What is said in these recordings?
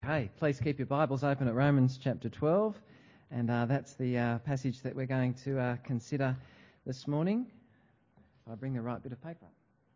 Okay, please keep your Bibles open at Romans chapter 12, and that's the passage that we're going to consider this morning. I'll bring the right bit of paper.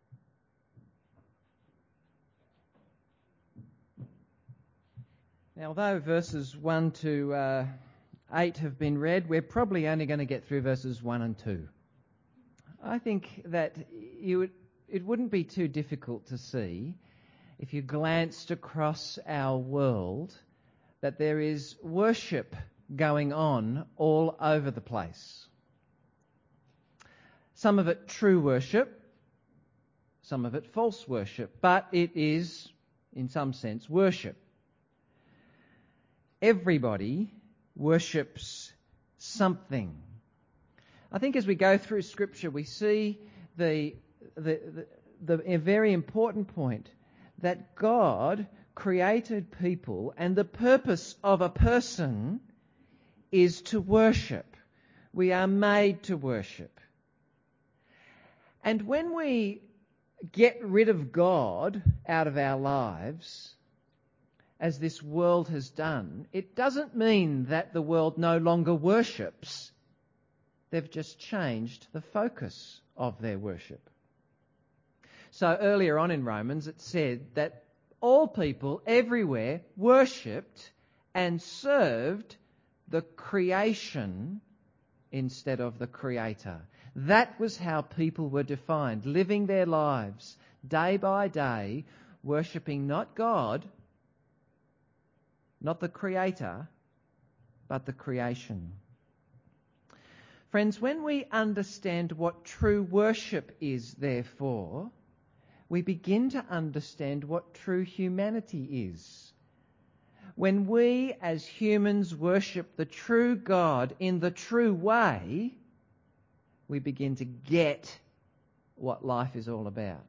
Now, although verses 1 to 8 have been read, we're probably only going to get through verses 1 and 2. I think that it wouldn't be too difficult to see, if you glanced across our world, that there is worship going on all over the place. Some of it true worship, some of it false worship, but it is, in some sense, worship. Everybody worships something. I think as we go through Scripture, we see a very important point, that God created people, and the purpose of a person is to worship. We are made to worship. And when we get rid of God out of our lives, as this world has done, it doesn't mean that the world no longer worships. They've just changed the focus of their worship. So earlier on in Romans it said that all people everywhere worshipped and served the creation instead of the Creator. That was how people were defined, living their lives day by day, worshipping not God, not the Creator, but the creation. Friends, when we understand what true worship is, therefore, we begin to understand what true humanity is. When we as humans worship the true God in the true way, we begin to get what life is all about.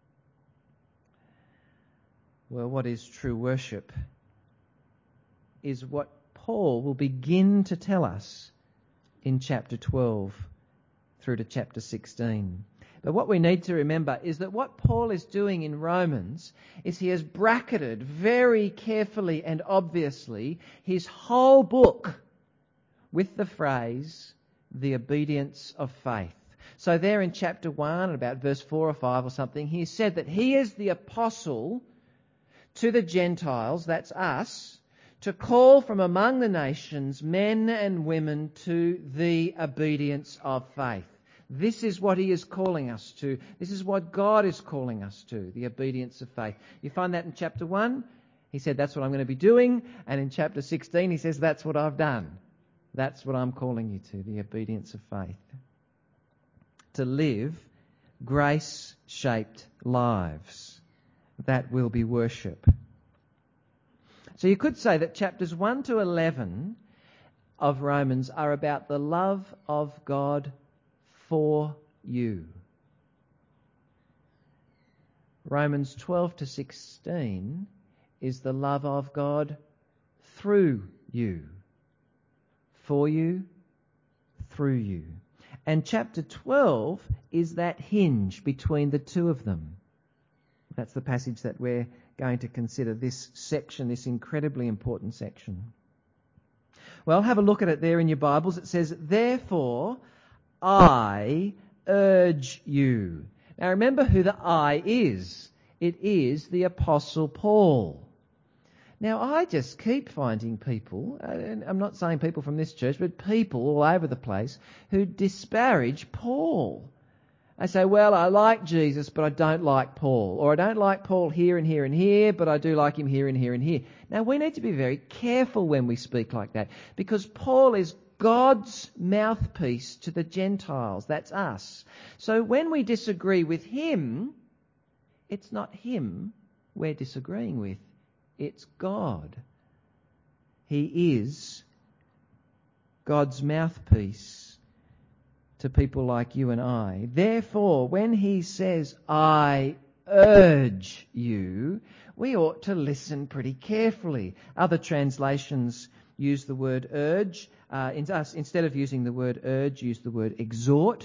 Well, what is true worship is what Paul will begin to tell us in chapter 12 through to chapter 16. But what we need to remember is that what Paul is doing in Romans is he has bracketed very carefully and obviously his whole book with the phrase, the obedience of faith. So there in chapter 1, about verse 4 or 5 or something, he said that he is the apostle to the Gentiles, that's us, to call from among the nations men and women to the obedience of faith. This is what he is calling us to. This is what God is calling us to, the obedience of faith. You find that in chapter 1. He said, that's what I'm going to be doing. And in chapter 16, he says, that's what I've done. That's what I'm calling you to, the obedience of faith. To live grace-shaped lives. That will be worship. So you could say that chapters 1 to 11 of Romans are about the love of God for you. Romans 12 to 16 is the love of God through you. For you, through you. And chapter 12 is that hinge between the two of them. That's the passage that we're going to consider, this section, this incredibly important section. Well, have a look at it there in your Bibles. It says, therefore, I urge you. Now remember who the I is. It is the Apostle Paul. Now I just keep finding people, and I'm not saying people from this church, but people all over the place who disparage Paul. They say, well, I like Jesus, but I don't like Paul. Or I don't like Paul here and here and here, but I do like him here and here and here. Now we need to be very careful when we speak like that, because Paul is God's mouthpiece to the Gentiles. That's us. So when we disagree with him, it's not him we're disagreeing with. It's God. He is God's mouthpiece to people like you and I. Therefore, when he says, I urge you, we ought to listen pretty carefully. Other translations use the word urge. Instead of using the word urge, use the word exhort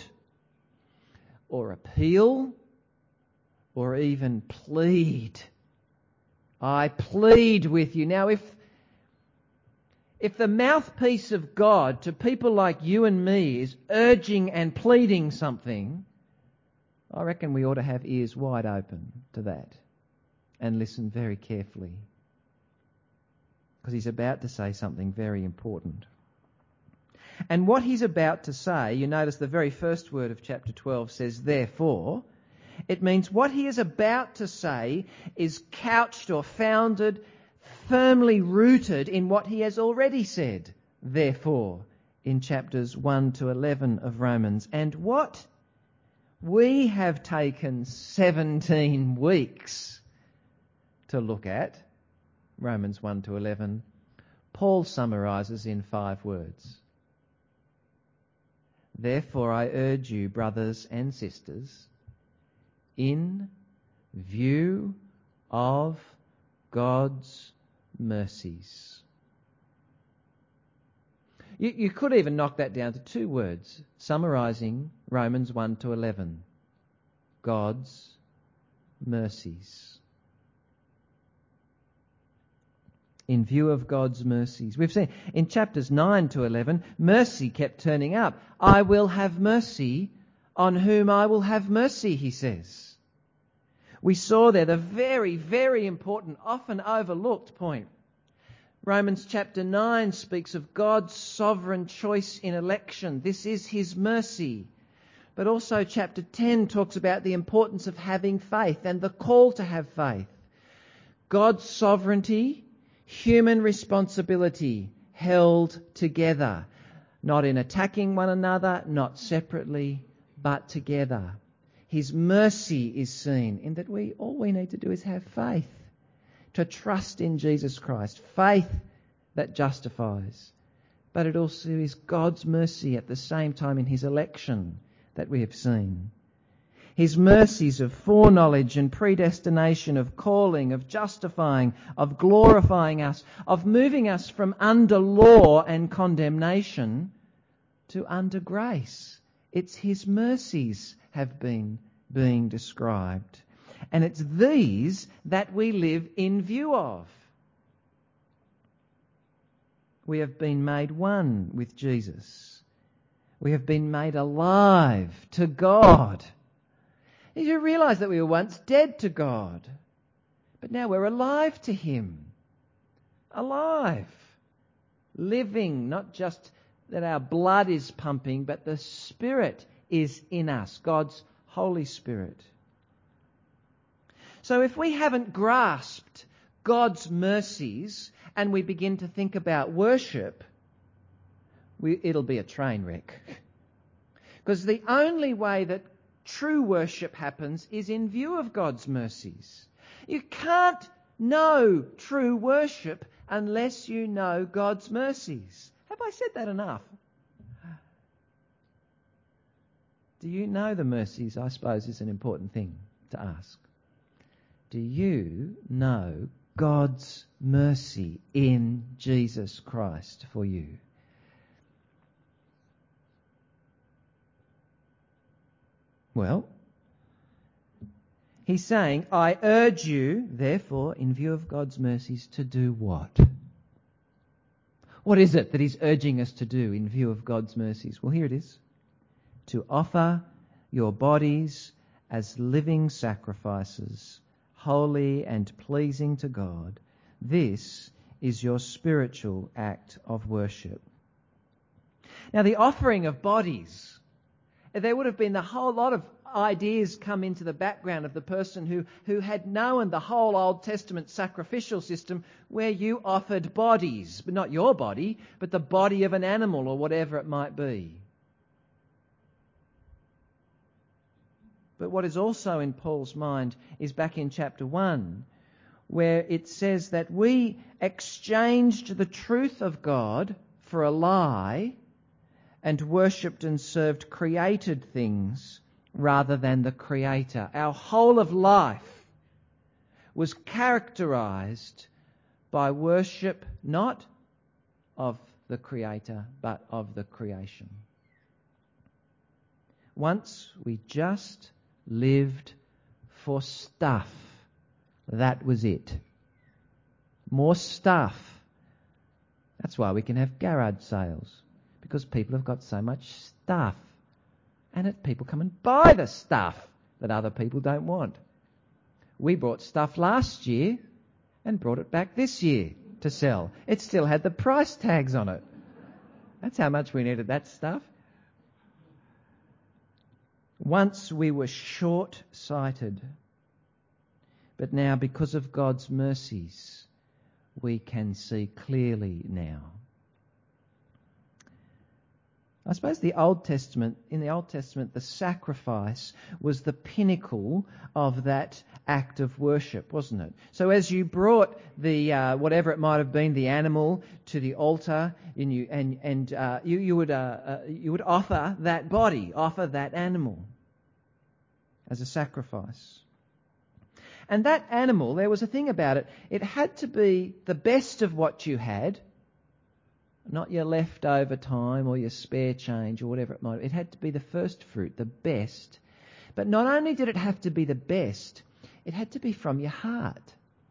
or appeal or even plead. I plead with you. Now, if the mouthpiece of God to people like you and me is urging and pleading something, I reckon we ought to have ears wide open to that and listen very carefully, because he's about to say something very important. And what he's about to say, you notice the very first word of chapter 12 says, therefore. It means what he is about to say is couched or founded, firmly rooted in what he has already said, therefore, in chapters 1 to 11 of Romans. And what we have taken 17 weeks to look at, Romans 1 to 11, Paul summarises in 5 words. Therefore I urge you, brothers and sisters, in view of God's mercies. You could even knock that down to 2 words, summarising Romans 1 to 11. God's mercies. In view of God's mercies. We've seen in chapters 9 to 11, mercy kept turning up. I will have mercy on whom I will have mercy, he says. We saw there the very, very important, often overlooked point. Romans chapter 9 speaks of God's sovereign choice in election. This is his mercy. But also chapter 10 talks about the importance of having faith and the call to have faith. God's sovereignty, human responsibility held together. Not in attacking one another, not separately, but together. His mercy is seen in that all we need to do is have faith, to trust in Jesus Christ, faith that justifies. But it also is God's mercy at the same time in his election that we have seen. His mercies of foreknowledge and predestination, of calling, of justifying, of glorifying us, of moving us from under law and condemnation to under grace. It's his mercies have been being described. And it's these that we live in view of. We have been made one with Jesus. We have been made alive to God. Did you realise that we were once dead to God? But now we're alive to him. Alive. Living, not just that our blood is pumping, but the Spirit is in us, God's Holy Spirit. So if we haven't grasped God's mercies and we begin to think about worship, it'll be a train wreck. Because the only way that true worship happens is in view of God's mercies. You can't know true worship unless you know God's mercies. Have I said that enough? Do you know the mercies, I suppose, is an important thing to ask. Do you know God's mercy in Jesus Christ for you? Well, he's saying, I urge you, therefore, in view of God's mercies, to do what? What is it that he's urging us to do in view of God's mercies? Well, here it is. To offer your bodies as living sacrifices, holy and pleasing to God. This is your spiritual act of worship. Now, the offering of bodies, there would have been a whole lot of ideas come into the background of the person who had known the whole Old Testament sacrificial system where you offered bodies, but not your body, but the body of an animal or whatever it might be. But what is also in Paul's mind is back in chapter 1, where it says that we exchanged the truth of God for a lie and worshipped and served created things rather than the Creator. Our whole of life was characterized by worship not of the Creator but of the creation. Once we just lived for stuff. That was it. more stuff. That's why we can have garage sales, because people have got so much stuff. And people come and buy the stuff that other people don't want. We bought stuff last year and brought it back this year to sell. It still had the price tags on it. That's how much we needed that stuff. Once we were short-sighted, but now because of God's mercies, we can see clearly now. I suppose in the Old Testament, the sacrifice was the pinnacle of that act of worship, wasn't it? So as you brought the whatever it might have been, the animal, to the altar, and you would offer that body, offer that animal as a sacrifice. And that animal, there was a thing about it. It had to be the best of what you had. Not your leftover time or your spare change or whatever it might be. It had to be the first fruit, the best. But not only did it have to be the best, it had to be from your heart.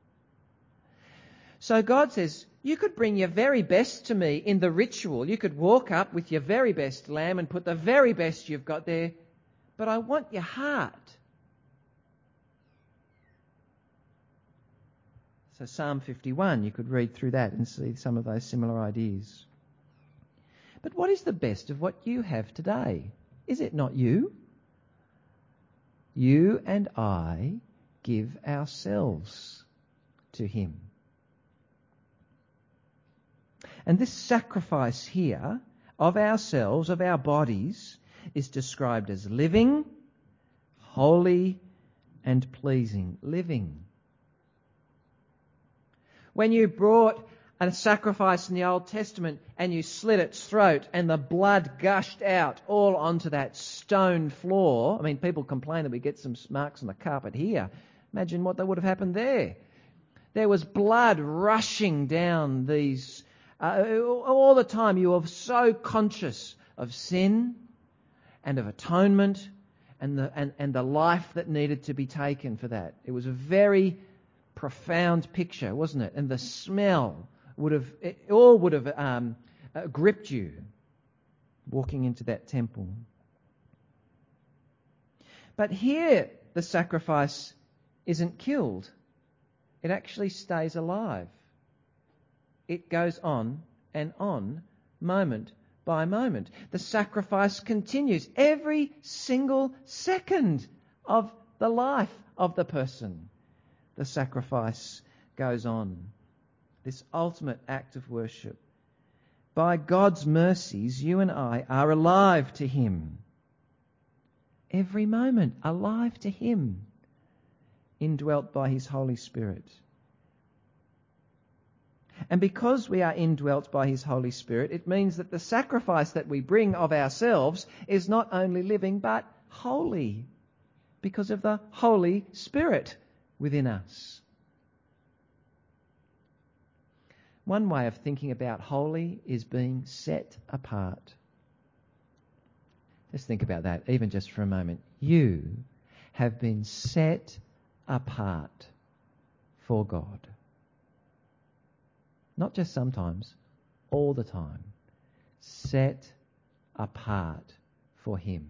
So God says, you could bring your very best to me in the ritual. You could walk up with your very best lamb and put the very best you've got there. But I want your heart. So Psalm 51, you could read through that and see some of those similar ideas. But what is the best of what you have today? Is it not you? You and I give ourselves to Him. And this sacrifice here of ourselves, of our bodies, is described as living, holy, and pleasing. Living. When you brought a sacrifice in the Old Testament and you slit its throat and the blood gushed out all onto that stone floor, I mean, people complain that we get some marks on the carpet here. Imagine what would have happened there. There was blood rushing down these. All the time you were so conscious of sin and of atonement and the life that needed to be taken for that. It was a very profound picture, wasn't it? And the smell would have gripped you walking into that temple. But here the sacrifice isn't killed. It actually stays alive. It goes on and on, moment by moment. The sacrifice continues every single second of the life of the person. The sacrifice goes on. This ultimate act of worship. By God's mercies, you and I are alive to Him. Every moment, alive to Him, indwelt by His Holy Spirit. And because we are indwelt by His Holy Spirit, it means that the sacrifice that we bring of ourselves is not only living but holy, because of the Holy Spirit within us. One way of thinking about holy is being set apart. Just think about that, even just for a moment. You have been set apart for God. Not just sometimes, all the time. Set apart for Him.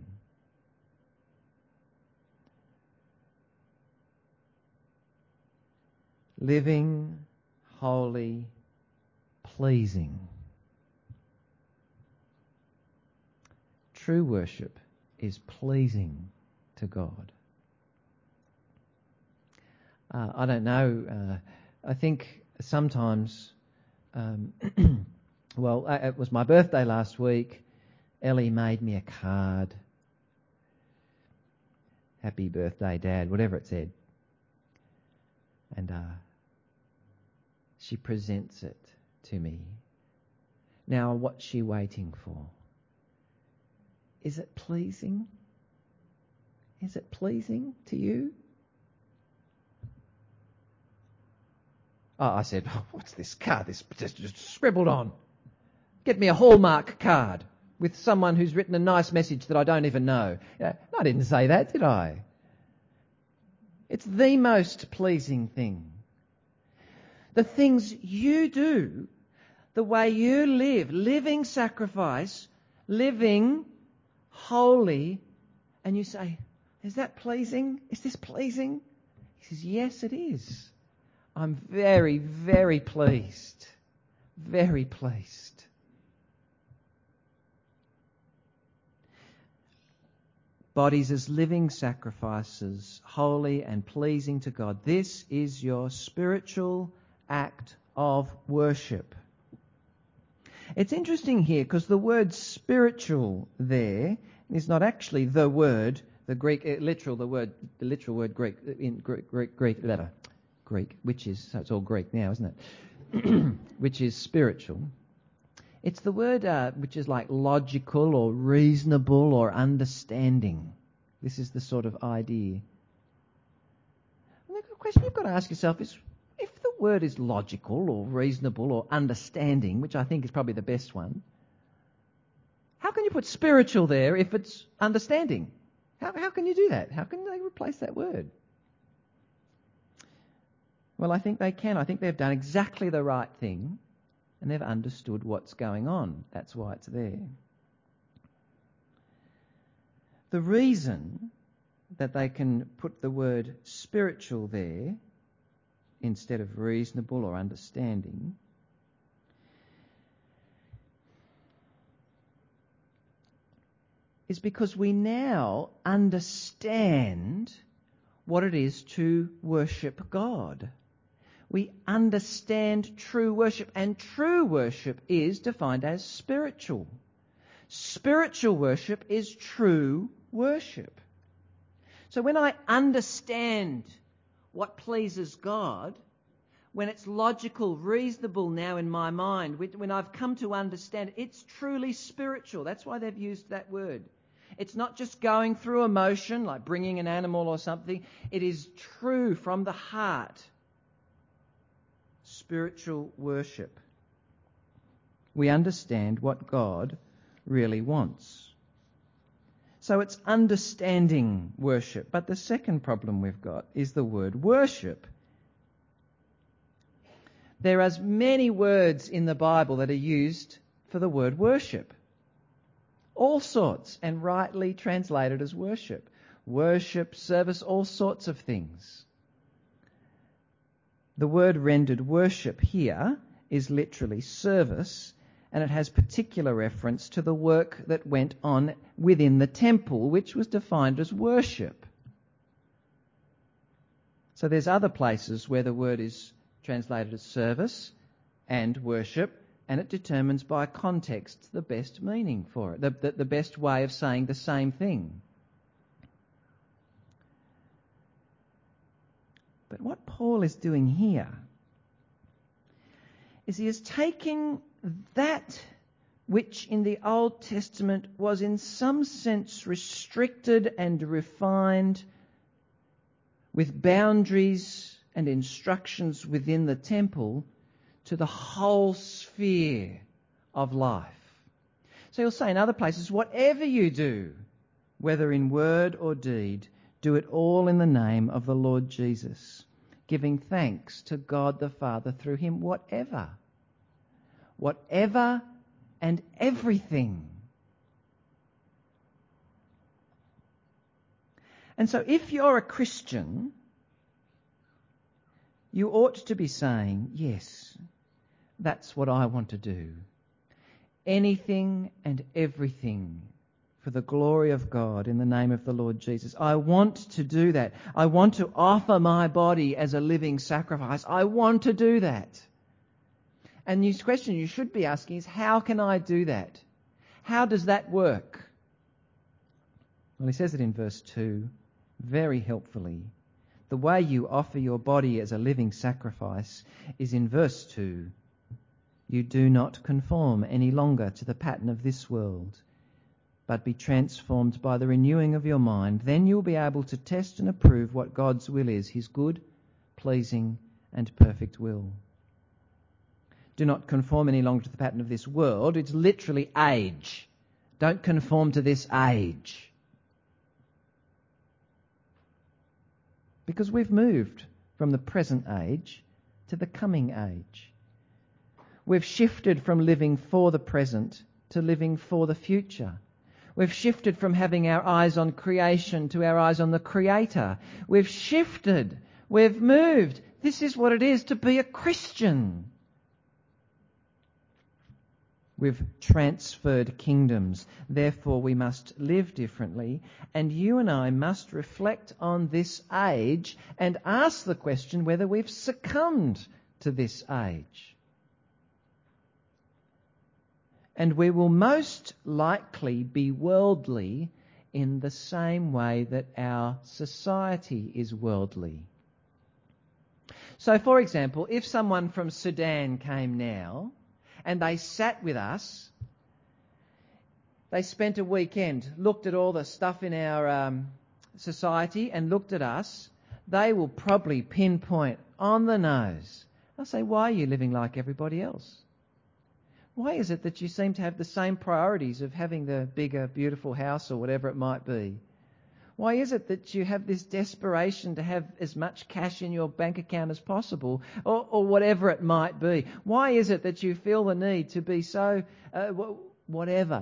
Living, holy, pleasing. True worship is pleasing to God. I don't know. I think sometimes, it was my birthday last week. Ellie made me a card. Happy birthday, Dad, whatever it said. And she presents it to me. Now, what's she waiting for? Is it pleasing? Is it pleasing to you? Oh, I said, what's this card? This just scribbled on. Get me a Hallmark card with someone who's written a nice message that I don't even know. I didn't say that, did I? It's the most pleasing thing. The things you do, the way you live, living sacrifice, living holy, and you say, is that pleasing? Is this pleasing? He says, yes, it is. I'm very, very pleased. Very pleased. Bodies as living sacrifices, holy and pleasing to God. This is your spiritual act of worship. It's interesting here because the word spiritual there is not actually the word, the Greek, the literal word Greek, in Greek, which is, so it's all Greek now, isn't it? Which is spiritual. It's the word which is like logical or reasonable or understanding. This is the sort of idea. And the question you've got to ask yourself is, if the word is logical or reasonable or understanding, which I think is probably the best one, how can you put spiritual there if it's understanding? How can you do that? How can they replace that word? Well, I think they can. I think they've done exactly the right thing and they've understood what's going on. That's why it's there. The reason that they can put the word spiritual there instead of reasonable or understanding is because we now understand what it is to worship God. We understand true worship, and true worship is defined as spiritual. Spiritual worship is true worship. So when I understand what pleases God, when it's logical, reasonable now in my mind, when I've come to understand it, it's truly spiritual. That's why they've used that word. It's not just going through emotion, like bringing an animal or something. It is true from the heart. Spiritual worship. We understand what God really wants. So it's understanding worship. But the second problem we've got is the word worship. There are many words in the Bible that are used for the word worship. All sorts, and rightly translated as worship. Worship, service, all sorts of things. The word rendered worship here is literally service, and it has particular reference to the work that went on within the temple, which was defined as worship. So there's other places where the word is translated as service and worship, and it determines by context the best meaning for it, the best way of saying the same thing. But what Paul is doing here is he is taking that which in the Old Testament was in some sense restricted and refined with boundaries and instructions within the temple to the whole sphere of life. So he'll say in other places, whatever you do, whether in word or deed, do it all in the name of the Lord Jesus, giving thanks to God the Father through him, whatever and everything. And so if you're a Christian, you ought to be saying, yes, that's what I want to do. Anything and everything for the glory of God in the name of the Lord Jesus. I want to do that. I want to offer my body as a living sacrifice. I want to do that. And the question you should be asking is, how can I do that? How does that work? Well, he says it in verse 2 very helpfully. The way you offer your body as a living sacrifice is in verse 2. You do not conform any longer to the pattern of this world, but be transformed by the renewing of your mind. Then you'll be able to test and approve what God's will is, his good, pleasing, and perfect will. Do not conform any longer to the pattern of this world. It's literally age. Don't conform to this age. Because we've moved from the present age to the coming age. We've shifted from living for the present to living for the future. We've shifted from having our eyes on creation to our eyes on the Creator. We've shifted. We've moved. This is what it is to be a Christian. We've transferred kingdoms. Therefore, we must live differently. And you and I must reflect on this age and ask the question whether we've succumbed to this age. And we will most likely be worldly in the same way that our society is worldly. So, for example, if someone from Sudan came now and they sat with us, they spent a weekend, looked at all the stuff in our society and looked at us, they will probably pinpoint on the nose. They'll say, why are you living like everybody else? Why is it that you seem to have the same priorities of having the bigger, beautiful house or whatever it might be? Why is it that you have this desperation to have as much cash in your bank account as possible or whatever it might be? Why is it that you feel the need to be so whatever, ...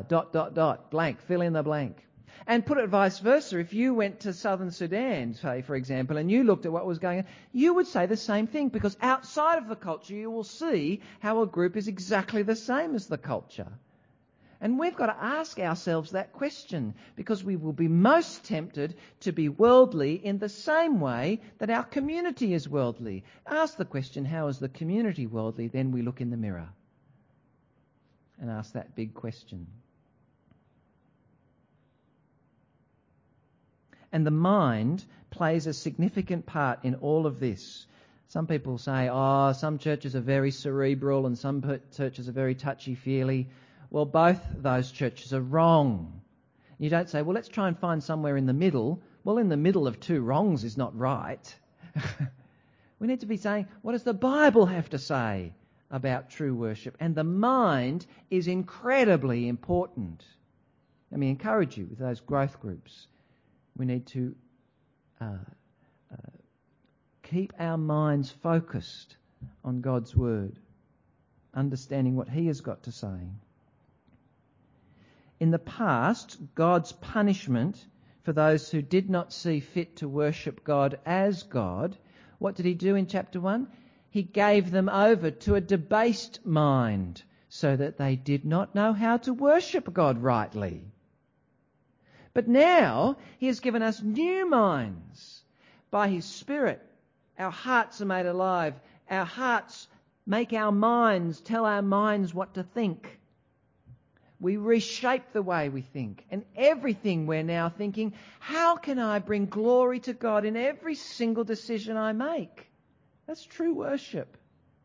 blank, fill in the blank? And put it vice versa. If you went to southern Sudan, say, for example, and you looked at what was going on, you would say the same thing, because outside of the culture you will see how a group is exactly the same as the culture. And we've got to ask ourselves that question, because we will be most tempted to be worldly in the same way that our community is worldly. Ask the question, how is the community worldly? Then we look in the mirror and ask that big question. And the mind plays a significant part in all of this. Some people say, some churches are very cerebral and some churches are very touchy-feely. Well, both those churches are wrong. You don't say, well, let's try and find somewhere in the middle. Well, in the middle of two wrongs is not right. We need to be saying, what does the Bible have to say about true worship? And the mind is incredibly important. Let me encourage you with those growth groups. We need to keep our minds focused on God's Word, understanding what He has got to say. In the past, God's punishment for those who did not see fit to worship God as God, what did He do in chapter 1? He gave them over to a debased mind so that they did not know how to worship God rightly. But now He has given us new minds. By His Spirit, our hearts are made alive. Our hearts make our minds, tell our minds what to think. We reshape the way we think. And everything we're now thinking, how can I bring glory to God in every single decision I make? That's true worship.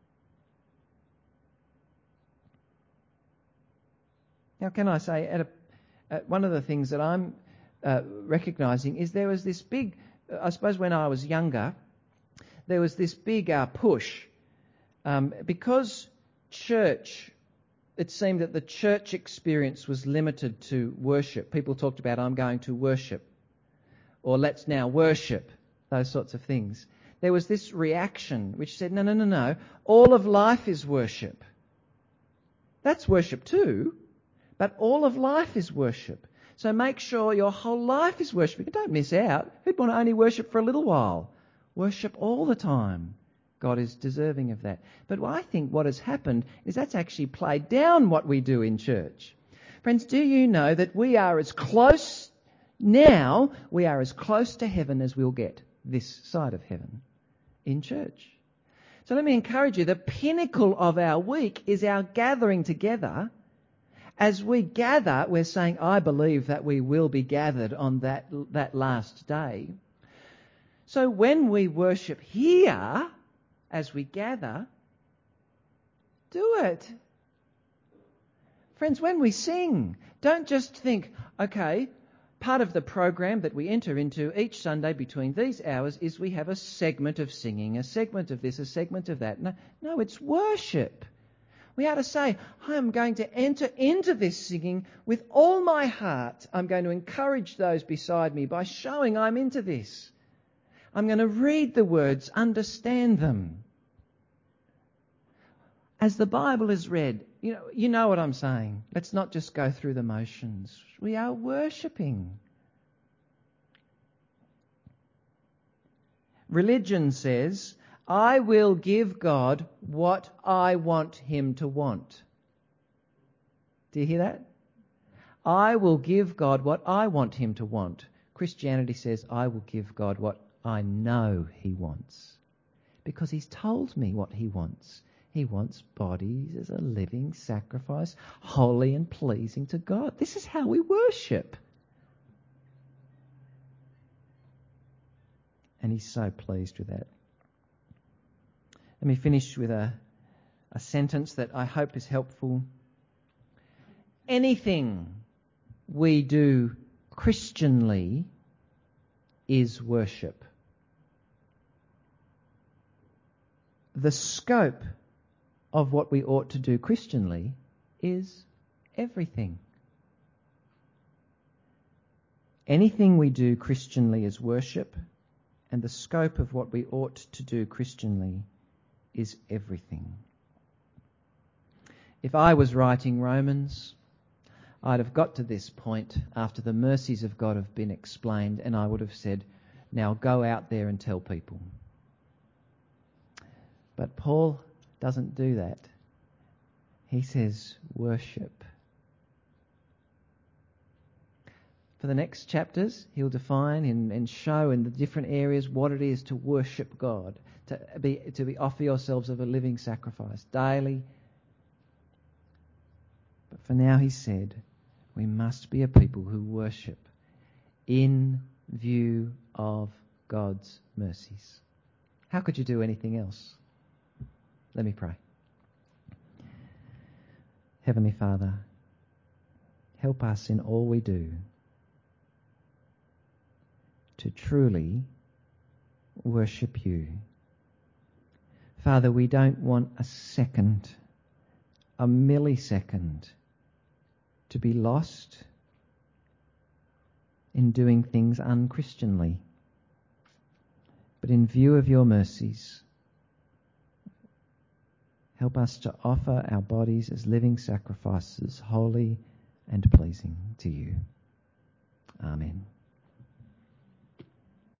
Now, can I say, one of the things that I'm recognising is there was this big, I suppose when I was younger, there was this big push because church, it seemed that the church experience was limited to worship. People talked about, I'm going to worship, or let's now worship, those sorts of things. There was this reaction which said, no, all of life is worship. That's worship too, but all of life is worship. So make sure your whole life is worship. Don't miss out. Who'd want to only worship for a little while? Worship all the time. God is deserving of that. But I think what has happened is that's actually played down what we do in church. Friends, do you know that we are as close to heaven as we'll get this side of heaven in church? So let me encourage you, the pinnacle of our week is our gathering together. As we gather, we're saying, I believe that we will be gathered on that last day. So when we worship here, as we gather, do it. Friends, when we sing, don't just think, okay, part of the program that we enter into each Sunday between these hours is we have a segment of singing, a segment of this, a segment of that. No, it's worship. We ought to say, I'm going to enter into this singing with all my heart. I'm going to encourage those beside me by showing I'm into this. I'm going to read the words, understand them. as the Bible is read, you know what I'm saying. Let's not just go through the motions. We are worshipping. Religion says, I will give God what I want him to want. Do you hear that? I will give God what I want him to want. Christianity says, I will give God what I know he wants. Because he's told me what he wants. He wants bodies as a living sacrifice, holy and pleasing to God. This is how we worship. And he's so pleased with that. Let me finish with a sentence that I hope is helpful. Anything we do Christianly is worship. The scope of what we ought to do Christianly is everything. Anything we do Christianly is worship, and the scope of what we ought to do Christianly is everything. If I was writing Romans, I'd have got to this point after the mercies of God have been explained, and I would have said, now go out there and tell people. But Paul doesn't do that. He says, worship. For the next chapters, he'll define and show in the different areas what it is to worship God, to offer yourselves of a living sacrifice daily. But for now, he said, we must be a people who worship in view of God's mercies. How could you do anything else? Let me pray. Heavenly Father, help us in all we do to truly worship you. Father, we don't want a second, a millisecond, to be lost in doing things unchristianly. But in view of your mercies, help us to offer our bodies as living sacrifices, holy and pleasing to you. Amen.